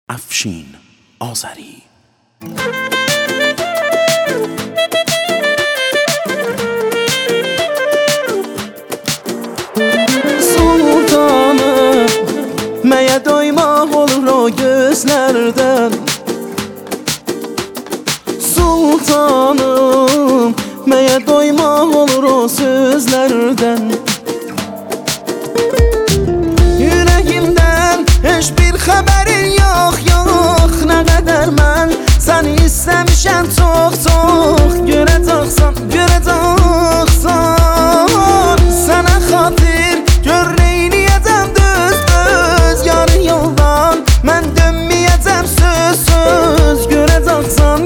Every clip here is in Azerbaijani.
افشین آذری. Sultanım, məyə doymaq olur o gözlərdən. Sultanım, məyə doymaq olur o sözlərdən. Yüreğimdən heç bir xəbərin yox, yox. Nə qədər mən səni istəmişəm çox, çox. Görəcəksən, görəcəksən. Sənə xatir gör neyniyəcəm düz, düz. Yarı yoldan mən dönməyəcəm söz, söz. Görəcəksən,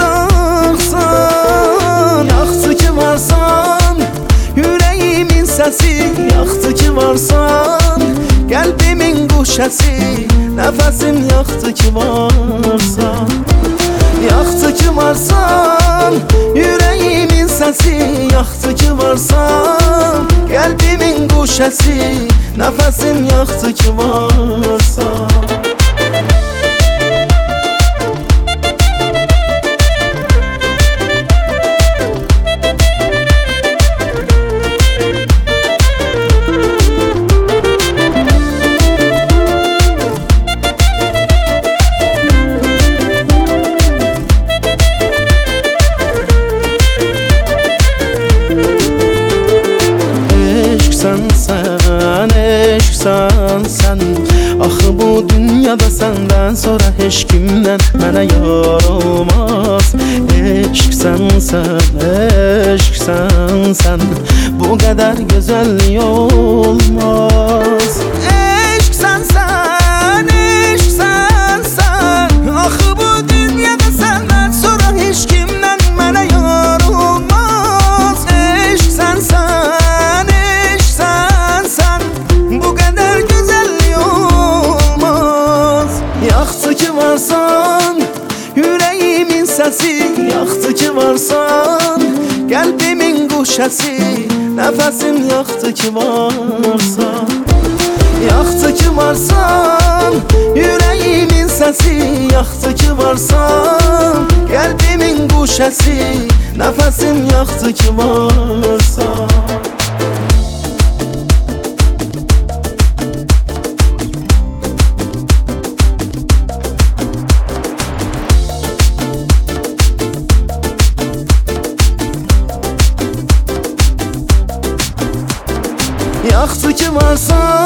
görəcəksən. Yaxşı ki varsan, yüreğimin səsi. Yaxşı ki varsan, qəlbimin quşəsi. Nəfəsim yaxşı ki varsan. Yaxşı ki varsan, yüreğimin səsi. Yaxşı ki varsan, qəlbimin quşəsi. Nəfəsim yaxşı ki varsan. Sen axı bu dünyada səndən sonra heç kimdən mənə yar olmaz. Eşqsən sən, bu qədər gözəllik olmaz. Eşqsən sən, axı bu dünyada səndən sonra heç kimdən mənə yar olmaz. Eşqsən sən, bu qədər gözəllik olmaz. Yaxşı ki varsan, yüreğimin səsi. Yaxşı ki varsan, qəlbimin quşəsi. Nəfəsim yaxşı ki varsan. Yaxşı ki varsan, yüreğimin səsi. Yaxşı ki varsan, qəlbimin quşəsi. Nəfəsim yaxşı ki varsan. Yaxşı ki varsan,